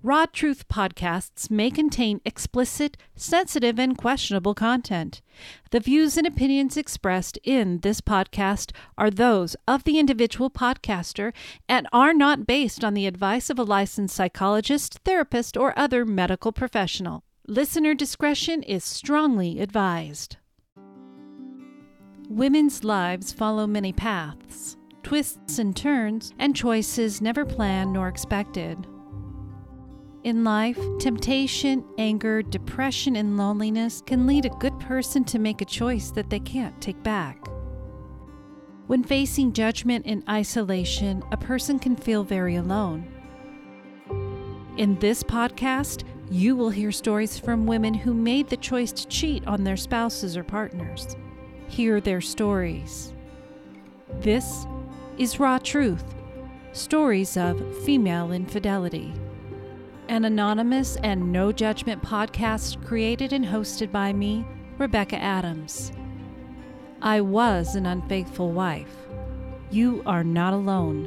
Raw Truth podcasts may contain explicit, sensitive, and questionable content. The views and opinions expressed in this podcast are those of the individual podcaster and are not based on the advice of a licensed psychologist, therapist, or other medical professional. Listener discretion is strongly advised. Women's lives follow many paths, twists and turns, and choices never planned nor expected. In life, temptation, anger, depression, and loneliness can lead a good person to make a choice that they can't take back. When facing judgment and isolation, a person can feel very alone. In this podcast, you will hear stories from women who made the choice to cheat on their spouses or partners. Hear their stories. This is Raw Truth, stories of female infidelity. An anonymous and no-judgment podcast created and hosted by me, Rebecca Adams. I was an unfaithful wife. You are not alone.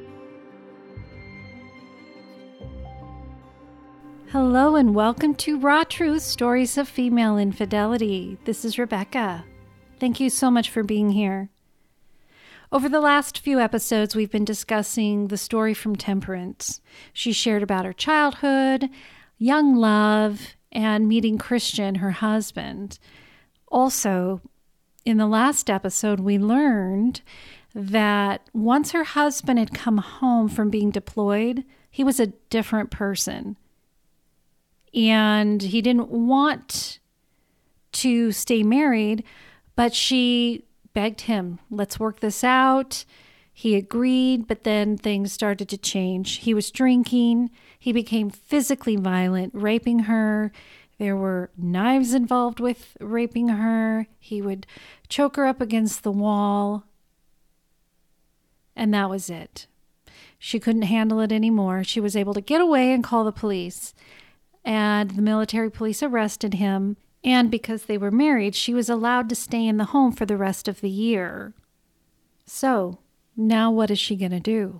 Hello and welcome to Raw Truth, Stories of Female Infidelity. This is Rebecca. Thank you so much for being here. Over the last few episodes, we've been discussing the story from Temperance. She shared about her childhood, young love, and meeting Christian, her husband. Also, in the last episode, we learned that once her husband had come home from being deployed, he was a different person. And he didn't want to stay married, but she begged him, let's work this out. He agreed, but then things started to change. He was drinking. He became physically violent, raping her. There were knives involved with raping her. He would choke her up against the wall. And that was it. She couldn't handle it anymore. She was able to get away and call the police. And the military police arrested him. And because they were married, she was allowed to stay in the home for the rest of the year. So, now what is she going to do?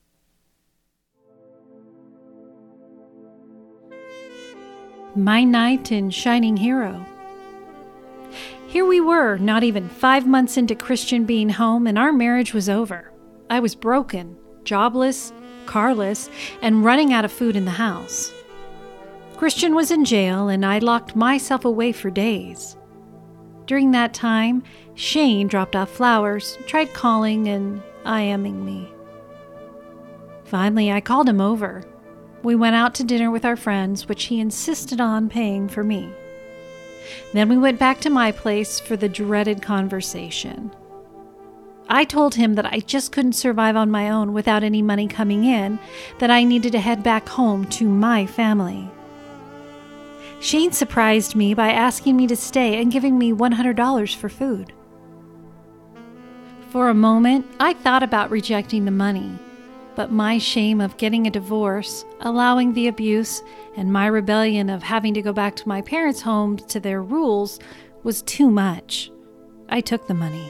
My night in Shining Hero. Here we were, not even 5 months into Christian being home, and our marriage was over. I was broken, jobless, carless, and running out of food in the house. Christian was in jail, and I locked myself away for days. During that time, Shane dropped off flowers, tried calling and IMing me. Finally, I called him over. We went out to dinner with our friends, which he insisted on paying for me. Then we went back to my place for the dreaded conversation. I told him that I just couldn't survive on my own without any money coming in, that I needed to head back home to my family. Shane surprised me by asking me to stay and giving me $100 for food. For a moment, I thought about rejecting the money, but my shame of getting a divorce, allowing the abuse, and my rebellion of having to go back to my parents' home to their rules was too much. I took the money.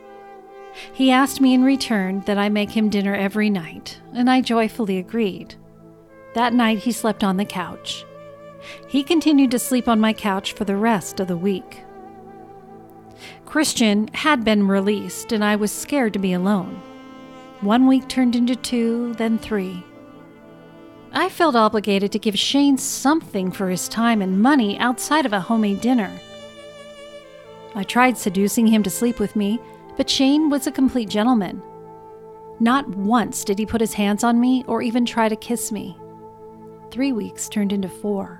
He asked me in return that I make him dinner every night, and I joyfully agreed. That night, he slept on the couch. He continued to sleep on my couch for the rest of the week. Christian had been released, and I was scared to be alone. 1 week turned into 2, then 3. I felt obligated to give Shane something for his time and money outside of a homemade dinner. I tried seducing him to sleep with me, but Shane was a complete gentleman. Not once did he put his hands on me or even try to kiss me. 3 weeks turned into 4.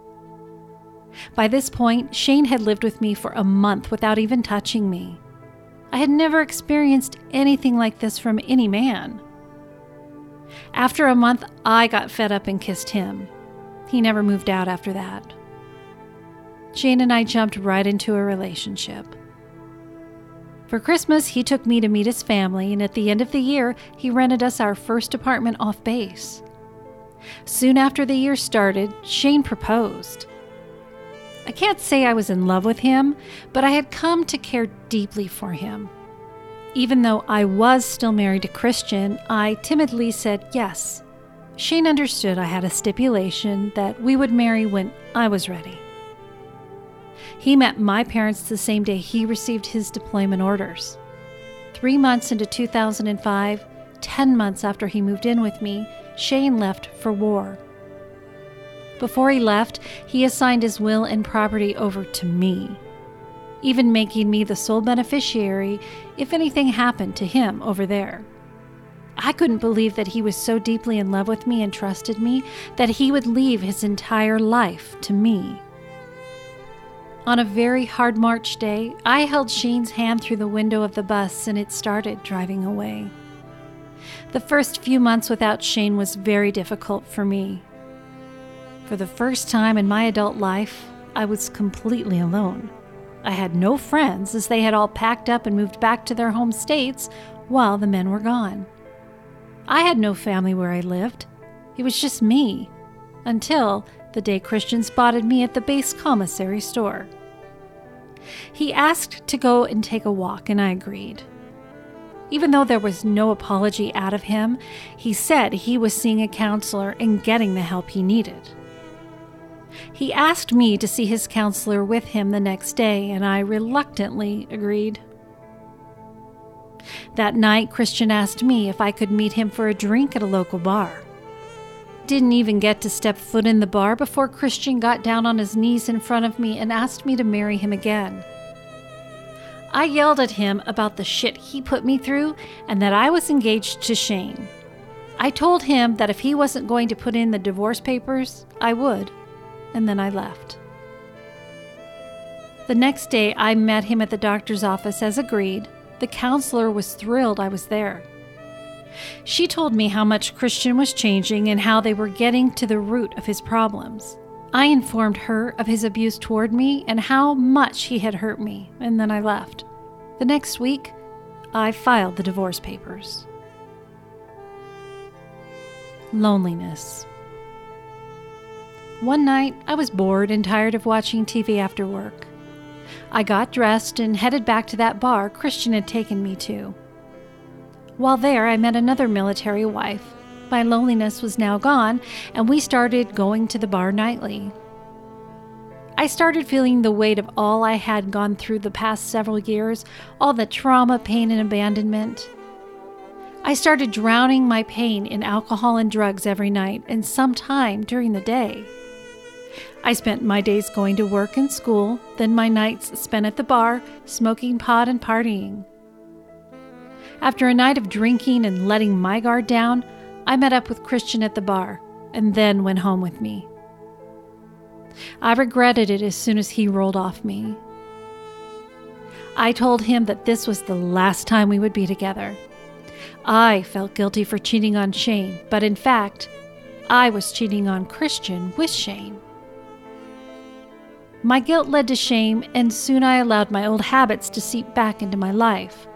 By this point, Shane had lived with me for a month without even touching me. I had never experienced anything like this from any man. After a month, I got fed up and kissed him. He never moved out after that. Shane and I jumped right into a relationship. For Christmas, he took me to meet his family, and at the end of the year, he rented us our first apartment off base. Soon after the year started, Shane proposed. I can't say I was in love with him, but I had come to care deeply for him. Even though I was still married to Christian, I timidly said yes, Shane understood I had a stipulation that we would marry when I was ready. He met my parents the same day he received his deployment orders. 3 months into 2005, 10 months after he moved in with me, Shane left for war. Before he left, he assigned his will and property over to me, even making me the sole beneficiary if anything happened to him over there. I couldn't believe that he was so deeply in love with me and trusted me that he would leave his entire life to me. On a very hard March day, I held Shane's hand through the window of the bus and it started driving away. The first few months without Shane was very difficult for me. For the first time in my adult life, I was completely alone. I had no friends as they had all packed up and moved back to their home states while the men were gone. I had no family where I lived. It was just me, until the day Christian spotted me at the base commissary store. He asked to go and take a walk, and I agreed. Even though there was no apology out of him, he said he was seeing a counselor and getting the help he needed. He asked me to see his counselor with him the next day, and I reluctantly agreed. That night, Christian asked me if I could meet him for a drink at a local bar. Didn't even get to step foot in the bar before Christian got down on his knees in front of me and asked me to marry him again. I yelled at him about the shit he put me through and that I was engaged to Shane. I told him that if he wasn't going to put in the divorce papers, I would, and then I left. The next day, I met him at the doctor's office as agreed. The counselor was thrilled I was there. She told me how much Christian was changing and how they were getting to the root of his problems. I informed her of his abuse toward me and how much he had hurt me, and then I left. The next week, I filed the divorce papers. Loneliness. One night, I was bored and tired of watching TV after work. I got dressed and headed back to that bar Christian had taken me to. While there, I met another military wife. My loneliness was now gone, and we started going to the bar nightly. I started feeling the weight of all I had gone through the past several years, all the trauma, pain, and abandonment. I started drowning my pain in alcohol and drugs every night and sometime during the day. I spent my days going to work and school, then my nights spent at the bar, smoking pot and partying. After a night of drinking and letting my guard down, I met up with Christian at the bar and then went home with me. I regretted it as soon as he rolled off me. I told him that this was the last time we would be together. I felt guilty for cheating on Shane, but in fact, I was cheating on Christian with Shane. My guilt led to shame, and soon I allowed my old habits to seep back into my life.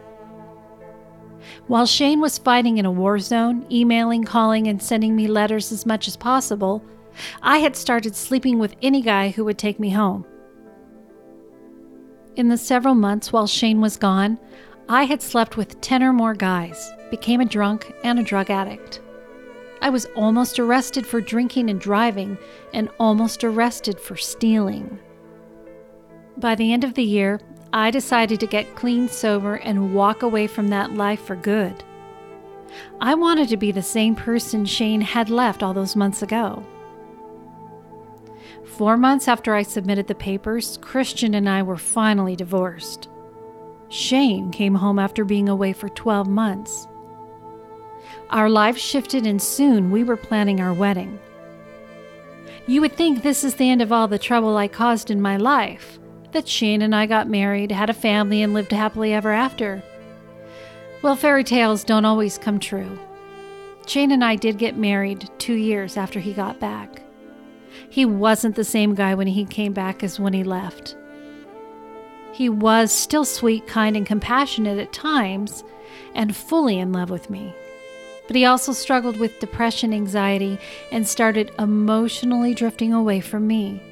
While Shane was fighting in a war zone, emailing, calling, and sending me letters as much as possible, I had started sleeping with any guy who would take me home. In the several months while Shane was gone, I had slept with 10 or more guys, became a drunk and a drug addict. I was almost arrested for drinking and driving, and almost arrested for stealing. By the end of the year, I decided to get clean, sober, and walk away from that life for good. I wanted to be the same person Shane had left all those months ago. 4 months after I submitted the papers, Christian and I were finally divorced. Shane came home after being away for 12 months. Our lives shifted and soon we were planning our wedding. You would think this is the end of all the trouble I caused in my life, that Shane and I got married, had a family, and lived happily ever after. Well, fairy tales don't always come true. Shane and I did get married 2 years after he got back. He wasn't the same guy when he came back as when he left. He was still sweet, kind, and compassionate at times, and fully in love with me. But he also struggled with depression, anxiety, and started emotionally drifting away from me.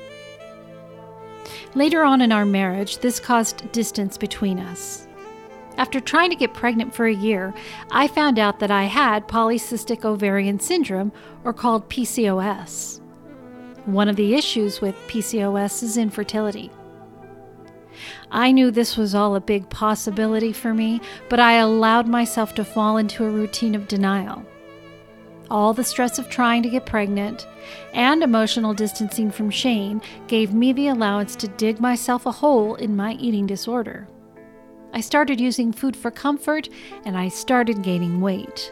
Later on in our marriage, this caused distance between us. After trying to get pregnant for a year, I found out that I had polycystic ovarian syndrome, or called PCOS. One of the issues with PCOS is infertility. I knew this was all a big possibility for me, but I allowed myself to fall into a routine of denial. All the stress of trying to get pregnant and emotional distancing from Shane gave me the allowance to dig myself a hole in my eating disorder. I started using food for comfort, and I started gaining weight.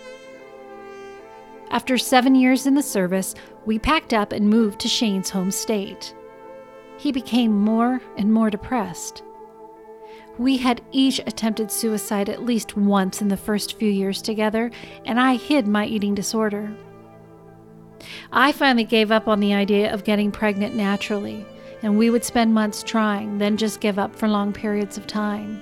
After 7 years in the service, we packed up and moved to Shane's home state. He became more and more depressed. We had each attempted suicide at least once in the first few years together, and I hid my eating disorder. I finally gave up on the idea of getting pregnant naturally, and we would spend months trying, then just give up for long periods of time.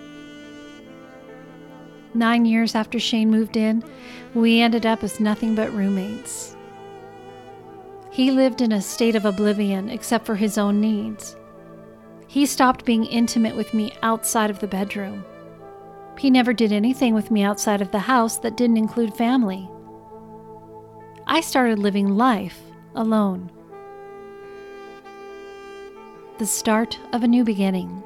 9 years after Shane moved in, we ended up as nothing but roommates. He lived in a state of oblivion except for his own needs. He stopped being intimate with me outside of the bedroom. He never did anything with me outside of the house that didn't include family. I started living life alone. The start of a new beginning.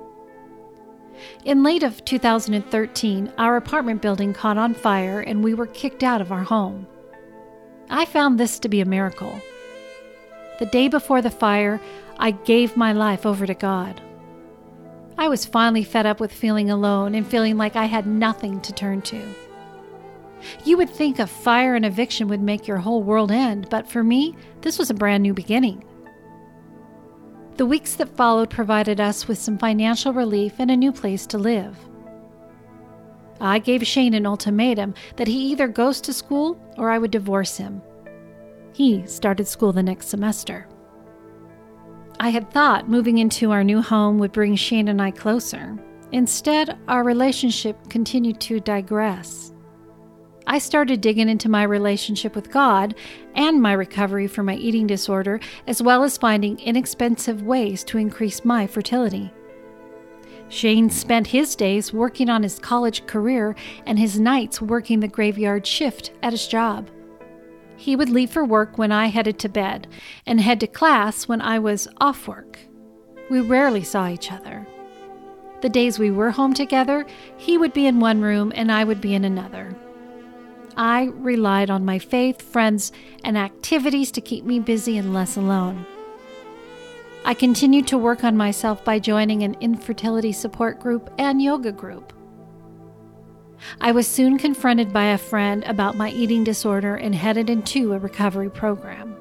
In late of 2013, our apartment building caught on fire and we were kicked out of our home. I found this to be a miracle. The day before the fire, I gave my life over to God. I was finally fed up with feeling alone and feeling like I had nothing to turn to. You would think a fire and eviction would make your whole world end, but for me, this was a brand new beginning. The weeks that followed provided us with some financial relief and a new place to live. I gave Shane an ultimatum that he either goes to school or I would divorce him. He started school the next semester. I had thought moving into our new home would bring Shane and I closer. Instead, our relationship continued to digress. I started digging into my relationship with God and my recovery from my eating disorder, as well as finding inexpensive ways to increase my fertility. Shane spent his days working on his college career and his nights working the graveyard shift at his job. He would leave for work when I headed to bed and head to class when I was off work. We rarely saw each other. The days we were home together, he would be in one room and I would be in another. I relied on my faith, friends, and activities to keep me busy and less alone. I continued to work on myself by joining an infertility support group and yoga group. I was soon confronted by a friend about my eating disorder and headed into a recovery program.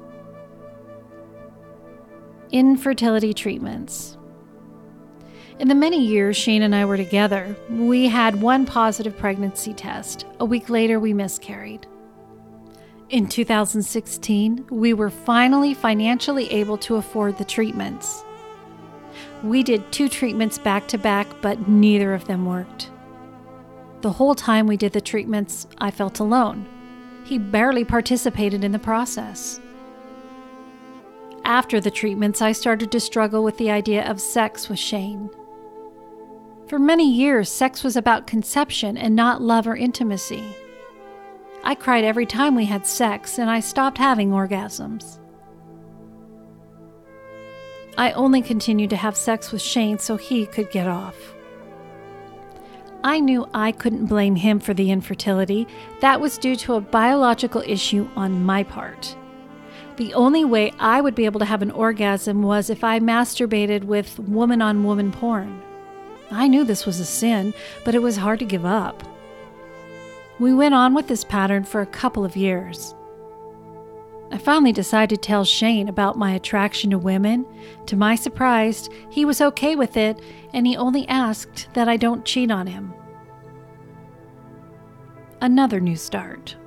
Infertility treatments. In the many years Shane and I were together, we had one positive pregnancy test. A week later, we miscarried. In 2016, we were finally financially able to afford the treatments. We did 2 treatments back to back, but neither of them worked. The whole time we did the treatments, I felt alone. He barely participated in the process. After the treatments, I started to struggle with the idea of sex with Shane. For many years, sex was about conception and not love or intimacy. I cried every time we had sex, and I stopped having orgasms. I only continued to have sex with Shane so he could get off. I knew I couldn't blame him for the infertility. That was due to a biological issue on my part. The only way I would be able to have an orgasm was if I masturbated with woman-on-woman porn. I knew this was a sin, but it was hard to give up. We went on with this pattern for a couple of years. I finally decided to tell Shane about my attraction to women. To my surprise, he was okay with it, and he only asked that I don't cheat on him. Another new start.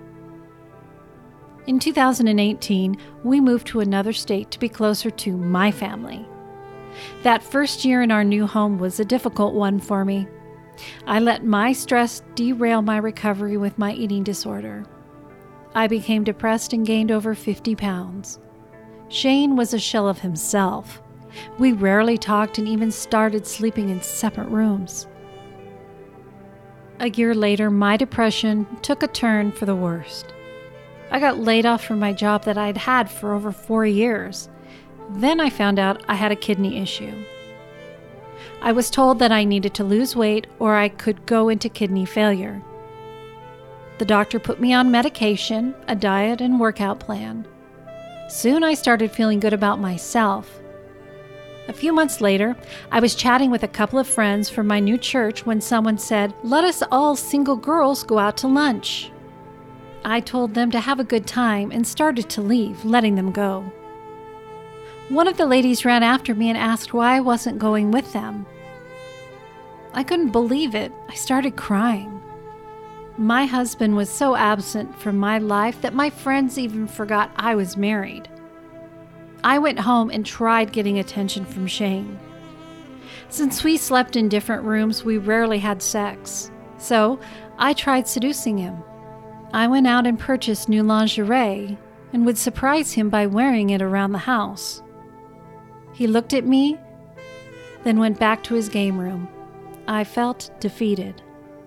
In 2018, we moved to another state to be closer to my family. That first year in our new home was a difficult one for me. I let my stress derail my recovery with my eating disorder. I became depressed and gained over 50 pounds. Shane was a shell of himself. We rarely talked and even started sleeping in separate rooms. A year later, my depression took a turn for the worst. I got laid off from my job that I'd had for over 4 years. Then I found out I had a kidney issue. I was told that I needed to lose weight or I could go into kidney failure. The doctor put me on medication, a diet, and workout plan. Soon I started feeling good about myself. A few months later, I was chatting with a couple of friends from my new church when someone said, "Let us all single girls go out to lunch." I told them to have a good time and started to leave, letting them go. One of the ladies ran after me and asked why I wasn't going with them. I couldn't believe it. I started crying. My husband was so absent from my life that my friends even forgot I was married. I went home and tried getting attention from Shane. Since we slept in different rooms, we rarely had sex. So I tried seducing him. I went out and purchased new lingerie and would surprise him by wearing it around the house. He looked at me, then went back to his game room. I felt defeated.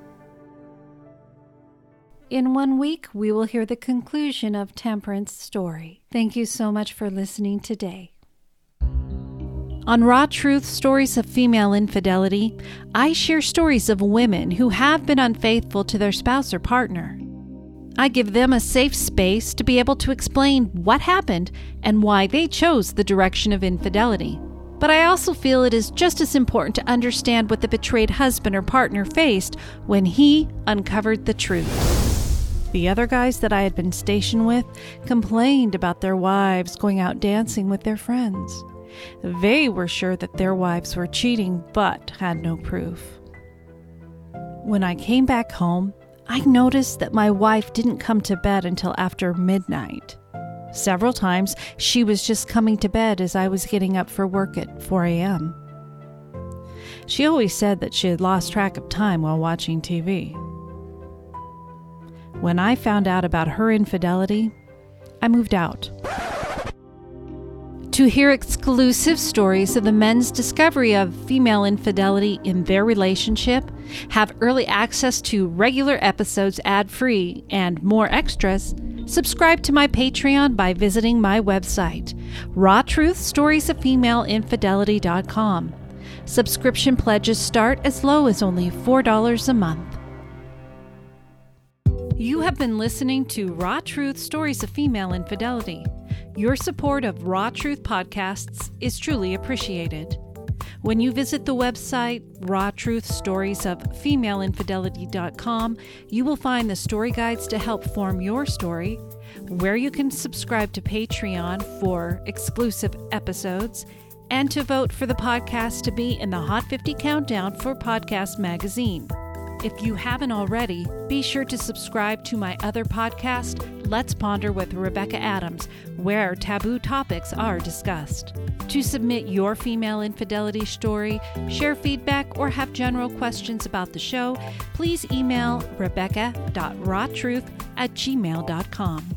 In 1 week, we will hear the conclusion of Temperance's story. Thank you so much for listening today. On Raw Truth Stories of Female Infidelity, I share stories of women who have been unfaithful to their spouse or partner. I give them a safe space to be able to explain what happened and why they chose the direction of infidelity. But I also feel it is just as important to understand what the betrayed husband or partner faced when he uncovered the truth. The other guys that I had been stationed with complained about their wives going out dancing with their friends. They were sure that their wives were cheating, but had no proof. When I came back home, I noticed that my wife didn't come to bed until after midnight. Several times, she was just coming to bed as I was getting up for work at 4 a.m. She always said that she had lost track of time while watching TV. When I found out about her infidelity, I moved out. To hear exclusive stories of the men's discovery of female infidelity in their relationship, have early access to regular episodes ad-free, and more extras, subscribe to my Patreon by visiting my website, rawtruthstoriesoffemaileinfidelity.com. Subscription pledges start as low as only $4 a month. You have been listening to Raw Truth Stories of Female Infidelity. Your support of Raw Truth podcasts is truly appreciated. When you visit the website rawtruthstoriesoffemaileinfidelity.com, you will find the story guides to help form your story, where you can subscribe to Patreon for exclusive episodes, and to vote for the podcast to be in the Hot 50 Countdown for Podcast Magazine. If you haven't already, be sure to subscribe to my other podcast, Let's Ponder with Rebecca Adams, where taboo topics are discussed. To submit your female infidelity story, share feedback, or have general questions about the show, please email rebecca.rawtruth@gmail.com.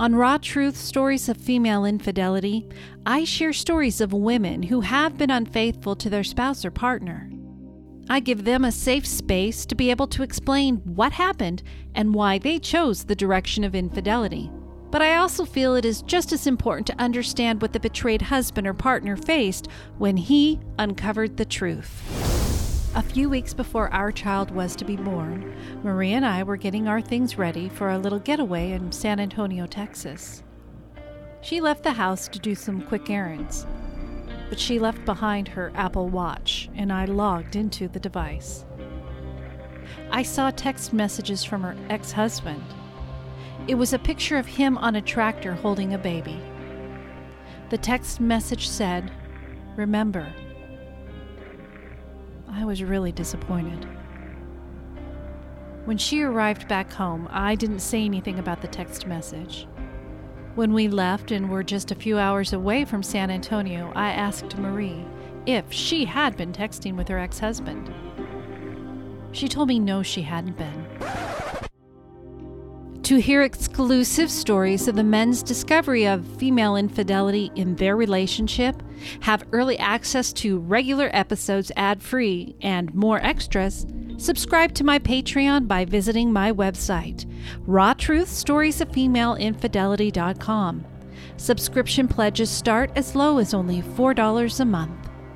On Raw Truth Stories of Female Infidelity, I share stories of women who have been unfaithful to their spouse or partner. I give them a safe space to be able to explain what happened and why they chose the direction of infidelity. But I also feel it is just as important to understand what the betrayed husband or partner faced when he uncovered the truth. A few weeks before our child was to be born, Maria and I were getting our things ready for a little getaway in San Antonio, Texas. She left the house to do some quick errands, but she left behind her Apple Watch, and I logged into the device. I saw text messages from her ex-husband. It was a picture of him on a tractor holding a baby. The text message said, "Remember." I was really disappointed. When she arrived back home, I didn't say anything about the text message. When we left and were just a few hours away from San Antonio, I asked Marie if she had been texting with her ex-husband. She told me no, she hadn't been. To hear exclusive stories of the men's discovery of female infidelity in their relationship, have early access to regular episodes ad-free, and more extras, subscribe to my Patreon by visiting my website, rawtruthstoriesoffemale.infidelity.com. Subscription pledges start as low as only $4 a month.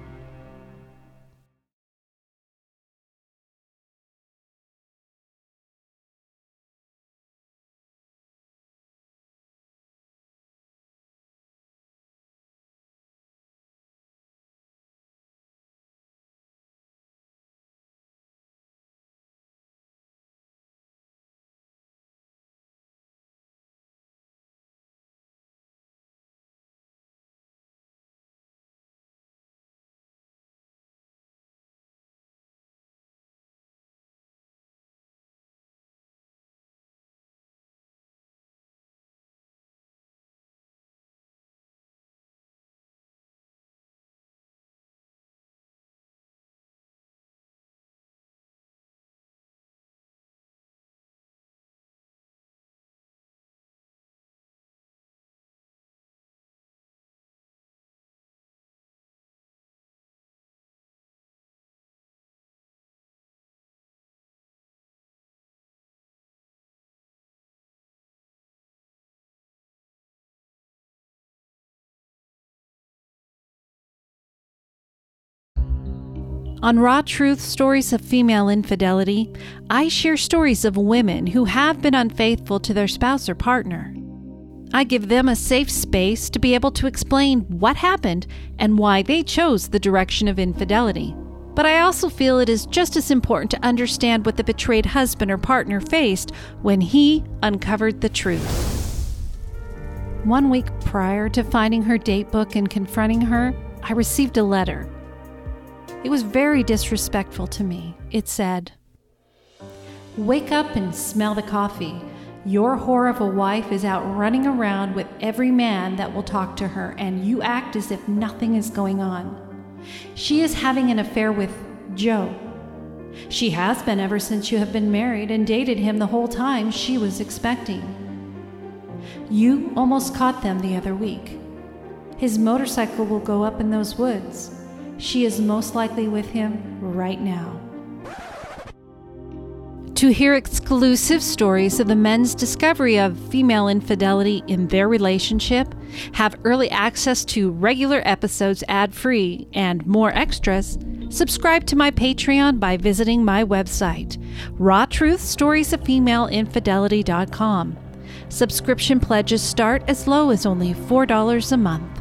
On Raw Truth Stories of Female Infidelity, I share stories of women who have been unfaithful to their spouse or partner. I give them a safe space to be able to explain what happened and why they chose the direction of infidelity. But I also feel it is just as important to understand what the betrayed husband or partner faced when he uncovered the truth. 1 week prior to finding her date book and confronting her, I received a letter. It was very disrespectful to me. It said, "Wake up and smell the coffee. Your whore of a wife is out running around with every man that will talk to her, and you act as if nothing is going on. She is having an affair with Joe. She has been ever since you have been married and dated him the whole time she was expecting. You almost caught them the other week. His motorcycle will go up in those woods. She is most likely with him right now." To hear exclusive stories of the men's discovery of female infidelity in their relationship, have early access to regular episodes ad-free, and more extras, subscribe to my Patreon by visiting my website, rawtruthstoriesoffemale.infidelity.com. Subscription pledges start as low as only $4 a month.